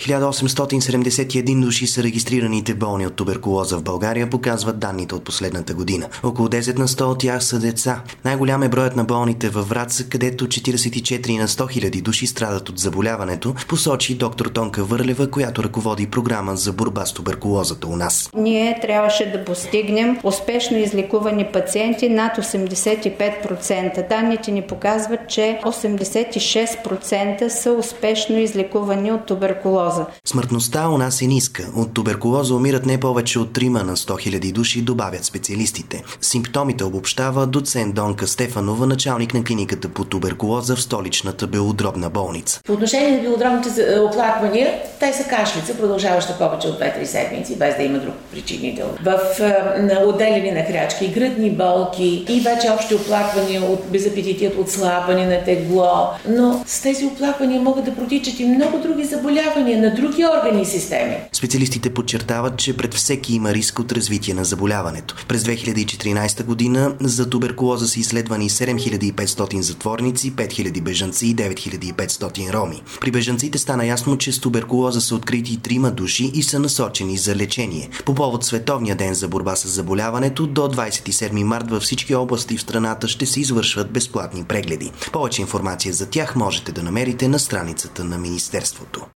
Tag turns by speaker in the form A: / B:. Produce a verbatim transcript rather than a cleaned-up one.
A: хиляда осемстотин седемдесет и един души са регистрираните болни от туберкулоза в България, показват данните от последната година. Около десет на сто от тях са деца. Най-голям е броят на болните във Враца, където четиридесет и четири на сто хиляди души страдат от заболяването, посочи доктор Тонка Върлева, която ръководи програма за борба с туберкулозата у нас.
B: Ние трябваше да постигнем успешно излекувани пациенти над осемдесет и пет процента. Данните ни показват, че осемдесет и шест процента са успешно излекувани от туберкулоза.
A: Смъртността у нас е ниска. От туберкулоза умират не повече от три на сто хиляди души, добавят специалистите. Симптомите обобщава доцент Донка Стефанова, началник на клиниката по туберкулоза в столичната белодробна болница.
C: По отношение на белодробните оплаквания, те са кашлица, продължаваща повече от две-три седмици, без да има друг причинител. В отделени на крачки, гръдни болки и вече общи оплаквания от безапетитет, отслабване на тегло. Но с тези оплаквания могат да протичат и много други заболявания на други органи и системи.
A: Специалистите подчертават, че пред всеки има риск от развитие на заболяването. През две хиляди и четиринадесета година за туберкулоза са изследвани седем хиляди и петстотин затворници, пет хиляди бежанци и девет хиляди и петстотин роми. При бежанците стана ясно, че с туберкулоза са открити трима души и са насочени за лечение. По повод Световния ден за борба с заболяването, до двадесет и седми март във всички области в страната ще се извършват безплатни прегледи. Повече информация за тях можете да намерите на страницата на Министерството.